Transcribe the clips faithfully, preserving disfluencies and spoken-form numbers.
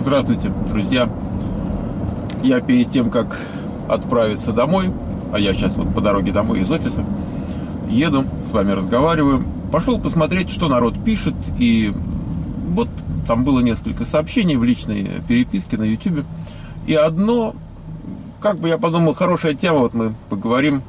Здравствуйте, друзья. Я перед тем, как отправиться домой, а я сейчас вот по дороге домой из офиса, еду, с вами разговариваю, пошел посмотреть, что народ пишет, и вот там было несколько сообщений в личной переписке на YouTube, и одно, как бы я подумал, хорошая тема, вот мы поговорим.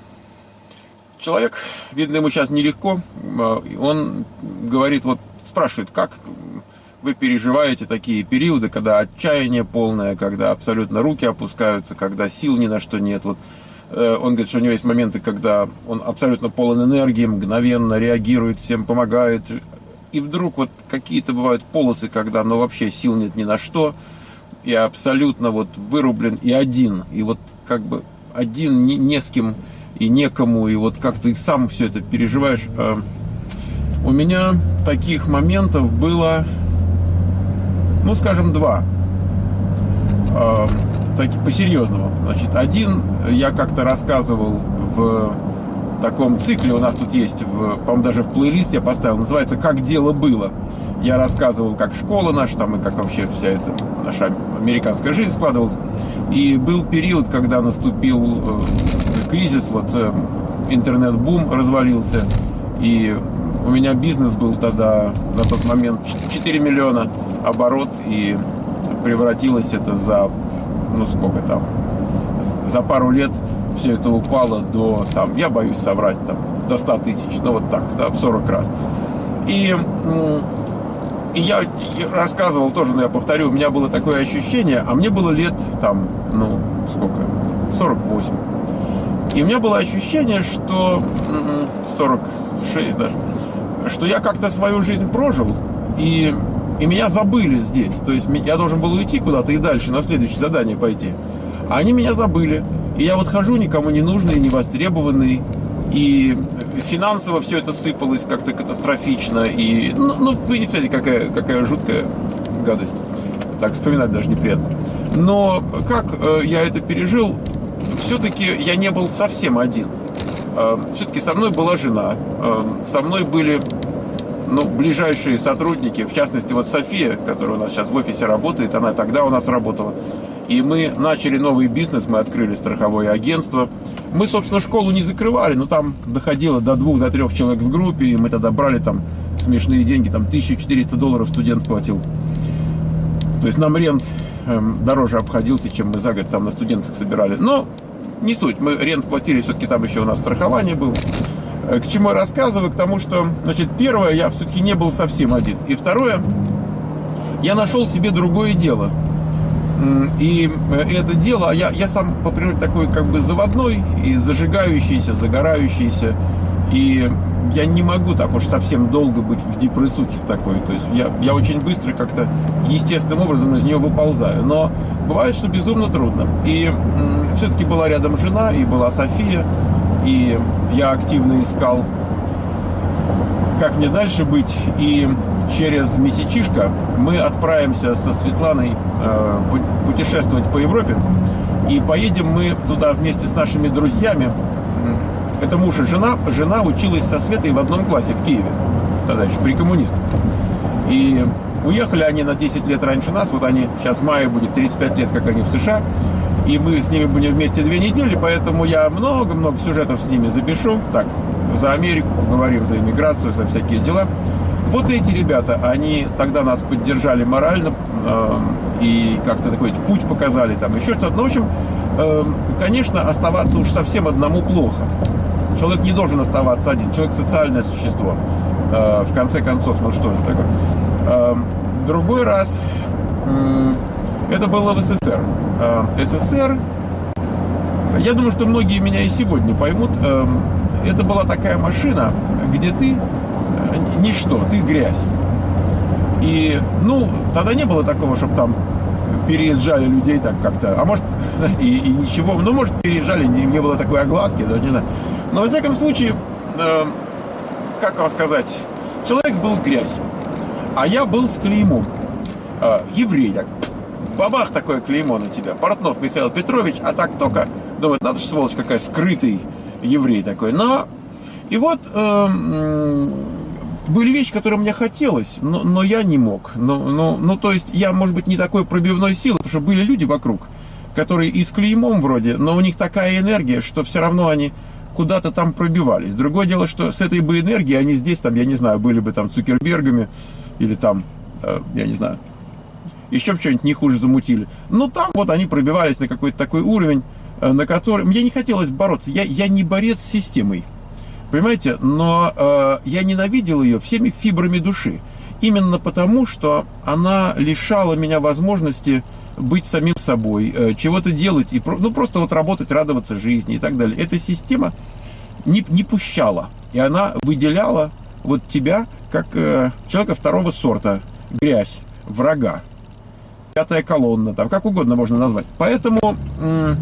Человек, видно, ему сейчас нелегко, он говорит, вот спрашивает, как вы переживаете такие периоды, когда отчаяние полное, когда абсолютно руки опускаются, когда сил ни на что нет. Вот э, он говорит, что у него есть моменты, когда он абсолютно полон энергии, мгновенно реагирует, всем помогает. И вдруг вот какие-то бывают полосы, когда ну вообще сил нет ни на что, и абсолютно вот вырублен и один. И вот как бы один, не, не с кем и некому, и вот как ты сам все это переживаешь. Э, у меня таких моментов было... Ну, скажем, два. Э, так, по-серьезному. Значит, один я как-то рассказывал в таком цикле. У нас тут есть, в, по-моему, даже в плейлист я поставил. Называется «Как дело было». Я рассказывал, как школа наша, там, и как вообще вся эта наша американская жизнь складывалась. И был период, когда наступил э, кризис, вот э, интернет-бум развалился. И у меня бизнес был тогда, на тот момент, четыре миллиона оборот, и превратилось это за, ну сколько там, за пару лет все это упало до, там, я боюсь соврать, там, до ста тысяч, ну вот так, да, в сорок раз. И, и я рассказывал тоже, но я повторю, у меня было такое ощущение, а мне было лет, там, ну, сколько, сорок восемь. И у меня было ощущение, что сорок шесть даже, что я как-то свою жизнь прожил, и, и меня забыли здесь. То есть я должен был уйти куда-то и дальше, на следующее задание пойти. А они меня забыли. И я вот хожу никому не нужный, не востребованный. И финансово все это сыпалось как-то катастрофично. И, ну, ну вы не представляете, какая, какая жуткая гадость. Так вспоминать даже неприятно. Но как э, я это пережил, все-таки я не был совсем один. Все-таки со мной была жена, со мной были ну, ближайшие сотрудники, в частности, вот София, которая у нас сейчас в офисе работает, она тогда у нас работала. И мы начали новый бизнес, мы открыли страховое агентство. Мы, собственно, школу не закрывали, но там доходило до двух, до трех человек в группе, и мы тогда брали там смешные деньги, там тысяча четыреста долларов студент платил. То есть нам рент эм, дороже обходился, чем мы за год там на студентах собирали. Но не суть, мы рент платили, все-таки там еще у нас страхование было. К чему я рассказываю? К тому, что, значит, первое, я все-таки не был совсем один. И второе, я нашел себе другое дело. И это дело, я, я сам по природе такой как бы заводной, и зажигающийся, загорающийся. И я не могу так уж совсем долго быть в депрессухе в такой. То есть я, я очень быстро как-то естественным образом из нее выползаю. Но бывает, что безумно трудно. И м, все-таки была рядом жена, и была София. И я активно искал, как мне дальше быть. И через месячишко мы отправимся со Светланой э, путешествовать по Европе. И поедем мы туда вместе с нашими друзьями. Это муж и жена. Жена училась со Светой в одном классе в Киеве. Тогда еще при коммунистах. И уехали они на десять лет раньше нас. Вот они, сейчас в мае будет тридцать пять лет, как они в США. И мы с ними будем вместе две недели. Поэтому я много-много сюжетов с ними запишу. Так, за Америку поговорим, за иммиграцию, за всякие дела. Вот эти ребята, они тогда нас поддержали морально. Э, и как-то такой путь показали. Там еще что-то. Ну, в общем, э, конечно, оставаться уж совсем одному плохо. Человек не должен оставаться один. Человек социальное существо. Э, в конце концов, ну что же такое. Э, другой раз, э, это было в СССР. Э, СССР, я думаю, что многие меня и сегодня поймут. Э, это была такая машина, где ты э, ничто, ты грязь. И, ну, тогда не было такого, чтобы там переезжали людей так как-то. А может, и, и ничего. Ну, может, переезжали, не, не было такой огласки, я даже не знаю. Но, во всяком случае, э, как вам сказать, человек был грязью, а я был с клеймом. Э, еврей. Так. Бабах, такое клеймо на тебя. Портнов Михаил Петрович, а так только, думает, надо же, сволочь, какая скрытый еврей такой. Но, и вот, э, были вещи, которые мне хотелось, но, но я не мог. Ну, ну, ну, то есть я, может быть, не такой пробивной силы, потому что были люди вокруг, которые и с клеймом вроде, но у них такая энергия, что все равно они куда-то там пробивались. Другое дело, что с этой бы энергией они здесь, там, я не знаю, были бы там Цукербергами или там, э, я не знаю, еще что-нибудь не хуже замутили. Но там вот они пробивались на какой-то такой уровень, э, на который... Мне не хотелось бороться. Я, я не борец с системой. Понимаете? Но э, я ненавидел ее всеми фибрами души. Именно потому, что она лишала меня возможности быть самим собой, э, чего-то делать, и, ну, просто вот работать, радоваться жизни и так далее. Эта система не, не пущала. И она выделяла вот тебя как э, человека второго сорта. Грязь, врага, пятая колонна, там, как угодно можно назвать. Поэтому э,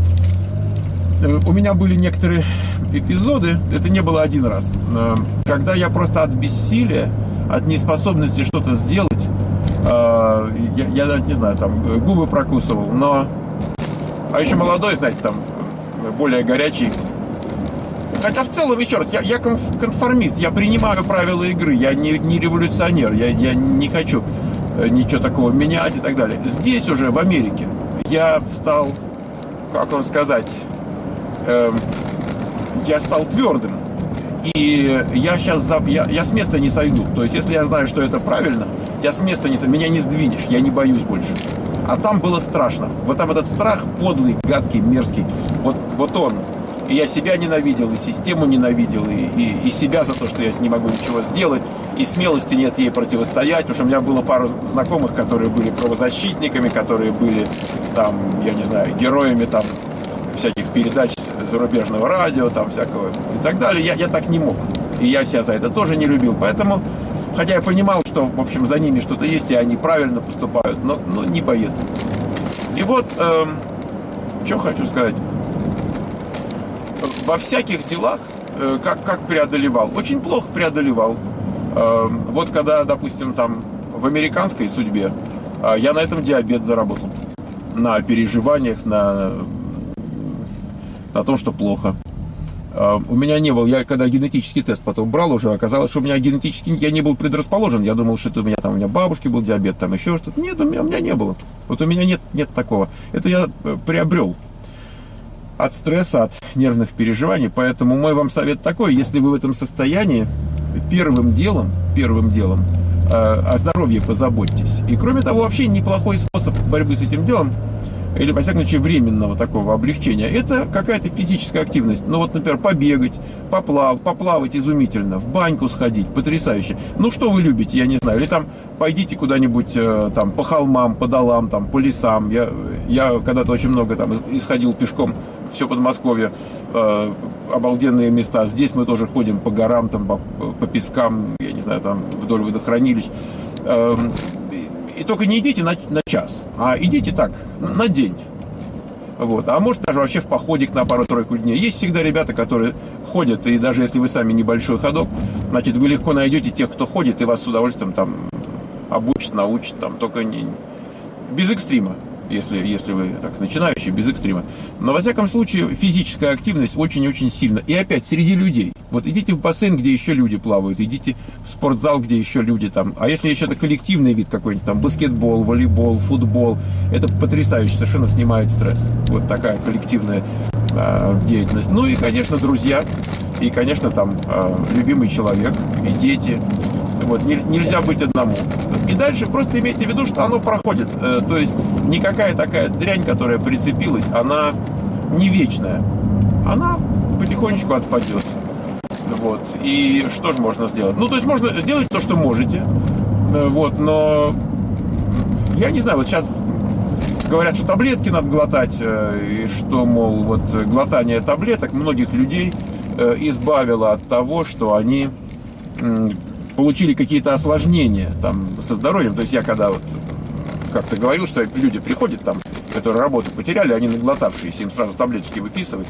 у меня были некоторые эпизоды, это не было один раз, э, когда я просто от бессилия, от неспособности что-то сделать, э, я, я не знаю, там, губы прокусывал, но... А еще молодой, знаете, там, более горячий. Хотя в целом, еще раз, я, я конформист, я принимаю правила игры, я не, не революционер, я, я не хочу ничего такого менять и так далее. Здесь уже, в Америке, я стал, как вам сказать, э, я стал твердым. И я сейчас, я, я с места не сойду. То есть, если я знаю, что это правильно, я с места не сойду, меня не сдвинешь, я не боюсь больше. А там было страшно. Вот там этот страх подлый, гадкий, мерзкий, вот, вот он. И я себя ненавидел, и систему ненавидел, и, и, и себя за то, что я не могу ничего сделать, и смелости нет ей противостоять, потому что у меня было пару знакомых, которые были правозащитниками, которые были там, я не знаю, героями там всяких передач зарубежного радио, там всякого и так далее. Я, я так не мог. И я себя за это тоже не любил. Поэтому, хотя я понимал, что, в общем, за ними что-то есть, и они правильно поступают, но, но не боец. И вот, эм, что хочу сказать. Во всяких делах, э, как, как преодолевал, очень плохо преодолевал. Э, вот когда, допустим, там в американской судьбе, э, я на этом диабет заработал. На переживаниях, на, на том, что плохо. Э, у меня не был, я когда генетический тест потом брал уже, оказалось, что у меня генетически, я не был предрасположен. Я думал, что это у меня там, у меня бабушки был диабет, там еще что-то. Нет, у меня, у меня не было. Вот у меня нет, нет такого. Это я приобрел от стресса, от нервных переживаний. Поэтому мой вам совет такой: если вы в этом состоянии, первым делом, первым делом э, о здоровье позаботьтесь. И кроме того, вообще неплохой способ борьбы с этим делом, или, во всяком случае, временного такого облегчения, это какая-то физическая активность. Ну вот, например, побегать, поплав, поплавать изумительно, в баньку сходить, потрясающе. Ну что вы любите, я не знаю. Или там пойдите куда-нибудь э, там по холмам, по долам, там, по лесам. Я, я когда-то очень много там исходил пешком, все Подмосковье, э, обалденные места. Здесь мы тоже ходим по горам, там, по, по пескам, я не знаю, там, вдоль водохранилищ. Э, И только не идите на, на час, а идите так, на день. Вот. А может даже вообще в походик на пару-тройку дней. Есть всегда ребята, которые ходят, и даже если вы сами небольшой ходок, значит, вы легко найдете тех, кто ходит, и вас с удовольствием там обучат, научат, там, только не, без экстрима. Если, если вы так начинающий, без экстрима. Но, во всяком случае, физическая активность очень-очень сильна. И опять, среди людей. Вот идите в бассейн, где еще люди плавают, идите в спортзал, где еще люди там. А если еще это коллективный вид какой-нибудь, там, баскетбол, волейбол, футбол, это потрясающе, совершенно снимает стресс. Вот такая коллективная э, деятельность. Ну и, конечно, друзья. И, конечно, там э, любимый человек, и дети. Вот, нельзя быть одному. И дальше просто имейте в виду, что оно проходит. То есть никакая такая дрянь, которая прицепилась, она не вечная. Она потихонечку отпадет. Вот. И что же можно сделать? Ну, то есть можно сделать то, что можете. Вот, но я не знаю, вот сейчас говорят, что таблетки надо глотать, и что, мол, вот глотание таблеток многих людей избавило от того, что они получили какие-то осложнения там со здоровьем. То есть я когда вот как-то говорил, что люди приходят там, которые работу потеряли, они наглотавшиеся, им сразу таблеточки выписывают,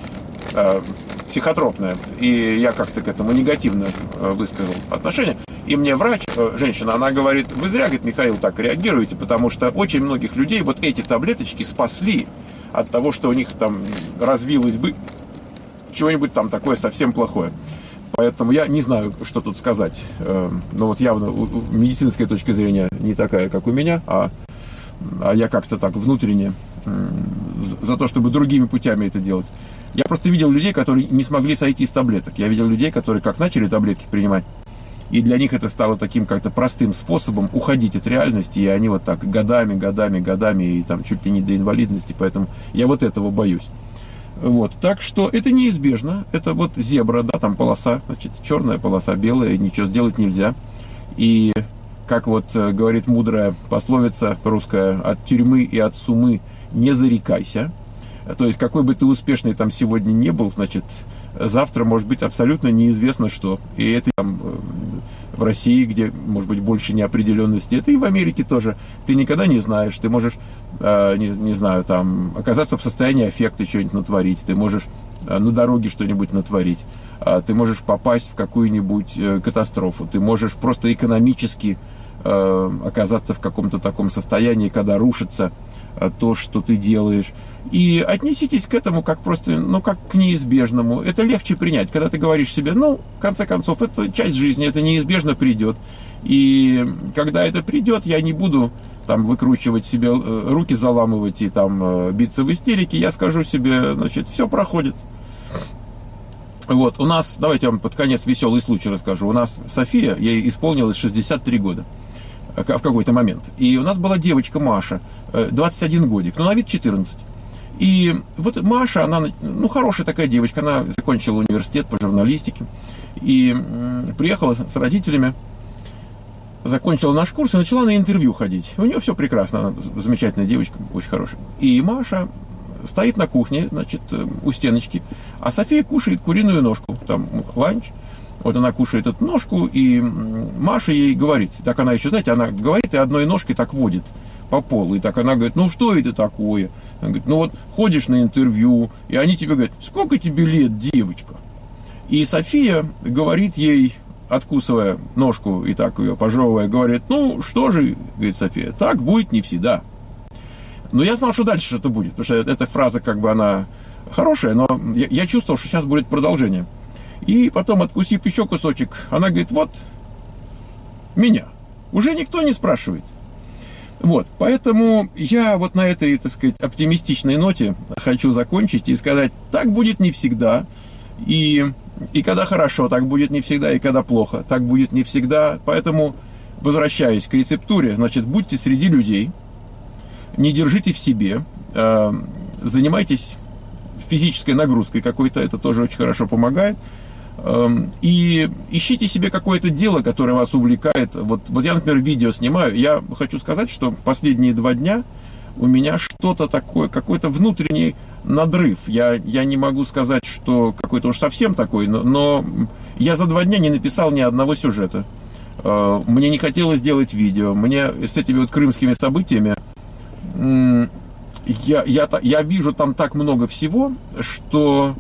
э, психотропное. И я как-то к этому негативно э, высказал отношение. И мне врач, э, женщина, она говорит: вы зря, говорит, Михаил, так реагируете, потому что очень многих людей вот эти таблеточки спасли от того, что у них там развилось бы чего-нибудь там такое совсем плохое. Поэтому я не знаю, что тут сказать. Но вот явно медицинская точка зрения не такая, как у меня, а, а я как-то так внутренне за то, чтобы другими путями это делать. Я просто видел людей, которые не смогли сойти с таблеток. Я видел людей, которые как начали таблетки принимать, и для них это стало таким как-то простым способом уходить от реальности, и они вот так годами, годами, годами, и там чуть ли не до инвалидности, поэтому я вот этого боюсь. Вот, так что это неизбежно, это вот зебра, да, там полоса, значит, черная полоса, белая, ничего сделать нельзя. И, как вот говорит мудрая пословица русская, от тюрьмы и от сумы не зарекайся. То есть, какой бы ты успешный там сегодня не был, значит, завтра может быть абсолютно неизвестно что. И это там в России, где, может быть, больше неопределенности, это и в Америке тоже. Ты никогда не знаешь, ты можешь, э, не, не знаю, там, оказаться в состоянии аффекта, что-нибудь натворить, ты можешь э, на дороге что-нибудь натворить, э, ты можешь попасть в какую-нибудь э, катастрофу, ты можешь просто экономически э, оказаться в каком-то таком состоянии, когда рушится э, то, что ты делаешь. И отнеситесь к этому как просто, ну, как к неизбежному. Это легче принять, когда ты говоришь себе, ну, в конце концов, это часть жизни, это неизбежно придет. И когда это придет, я не буду там выкручивать себе руки, заламывать и там биться в истерике. Я скажу себе, значит, все проходит. Вот, у нас, давайте я вам под конец веселый случай расскажу. У нас София, ей исполнилось шестьдесят три года в какой-то момент. И у нас была девочка Маша, двадцать один годик, ну, на вид четырнадцать. И вот Маша, она, ну, хорошая такая девочка, она закончила университет по журналистике и приехала с родителями, закончила наш курс и начала на интервью ходить. У нее все прекрасно, она замечательная девочка, очень хорошая. И Маша стоит на кухне, значит, у стеночки, а София кушает куриную ножку, там ланч. Вот она кушает эту ножку, и Маша ей говорит, так она еще, знаете, она говорит и одной ножкой так водит по полу, и так она говорит, ну что это такое? Она говорит, ну вот ходишь на интервью, и они тебе говорят, сколько тебе лет, девочка? И София говорит ей, откусывая ножку и так ее пожевывая, говорит, ну что же, говорит София, так будет не всегда. Но я знал, что дальше что-то будет, потому что эта фраза как бы она хорошая, но я, я чувствовал, что сейчас будет продолжение. И потом, откусив еще кусочек, она говорит, вот, меня уже никто не спрашивает. Вот, поэтому я вот на этой, так сказать, оптимистичной ноте хочу закончить и сказать, так будет не всегда, и, и когда хорошо, так будет не всегда, и когда плохо, так будет не всегда. Поэтому, возвращаясь к рецептуре, значит, будьте среди людей, не держите в себе, э, занимайтесь физической нагрузкой какой-то, это тоже очень хорошо помогает. И ищите себе какое-то дело, которое вас увлекает. Вот, вот я, например, видео снимаю. Я хочу сказать, что последние два дня у меня что-то такое, какой-то внутренний надрыв. Я, я не могу сказать, что какой-то уж совсем такой, но, но я за два дня не написал ни одного сюжета. Мне не хотелось делать видео. Мне с этими вот крымскими событиями я, я, я вижу там так много всего, что...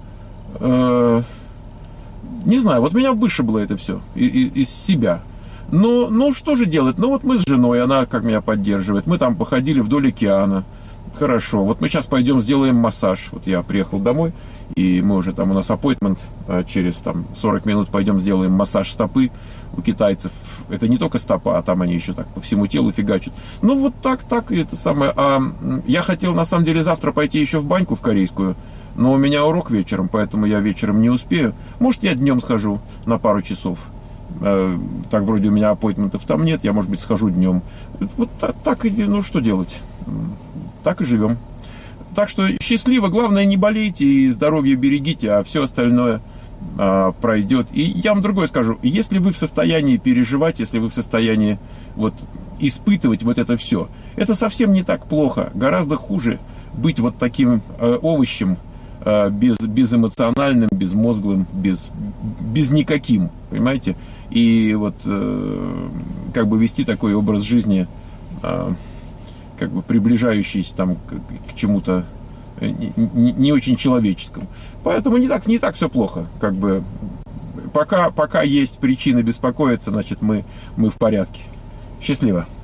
Не знаю, вот меня вышибло это все из, из себя. Но, ну, что же делать? Ну, вот мы с женой, она как меня поддерживает. Мы там походили вдоль океана. Хорошо. Вот мы сейчас пойдем сделаем массаж. Вот я приехал домой, и мы уже там, у нас аппоинтмент, через там сорок минут пойдем сделаем массаж стопы. У китайцев это не только стопа, а там они еще так по всему телу фигачат. Ну, вот так, так, и это самое. А я хотел, на самом деле, завтра пойти еще в баньку в корейскую. Но у меня урок вечером, поэтому я вечером не успею. Может, я днем схожу на пару часов. Так, вроде у меня аппоинтментов там нет, я, может быть, схожу днем. Вот так, так и, ну, что делать? Так и живем. Так что счастливо, главное, не болейте и здоровье берегите, а все остальное а, пройдет. И я вам другое скажу. Если вы в состоянии переживать, если вы в состоянии вот, испытывать вот это все, это совсем не так плохо. Гораздо хуже быть вот таким э, овощем, Без, безэмоциональным, безмозглым, без, без никаким, понимаете? И вот э, как бы вести такой образ жизни, э, как бы приближающийся там к, к чему-то не, не, не очень человеческому. Поэтому не так, не так все плохо. Как бы пока, пока есть причины беспокоиться, значит, мы, мы в порядке. Счастливо.